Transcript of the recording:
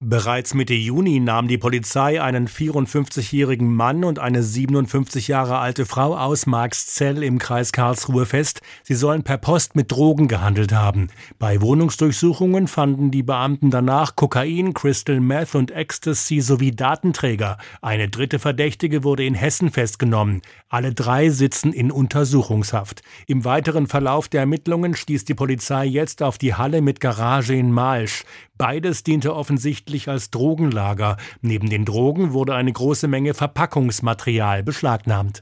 Bereits Mitte Juni nahm die Polizei einen 54-jährigen Mann und eine 57 Jahre alte Frau aus Marxzell im Kreis Karlsruhe fest. Sie sollen per Post mit Drogen gehandelt haben. Bei Wohnungsdurchsuchungen fanden die Beamten danach Kokain, Crystal Meth und Ecstasy sowie Datenträger. Eine dritte Verdächtige wurde in Hessen festgenommen. Alle drei sitzen in Untersuchungshaft. Im weiteren Verlauf der Ermittlungen stieß die Polizei jetzt auf die Halle mit Garage in Malsch. Beides diente offensichtlich als Drogenlager. Neben den Drogen wurde eine große Menge Verpackungsmaterial beschlagnahmt.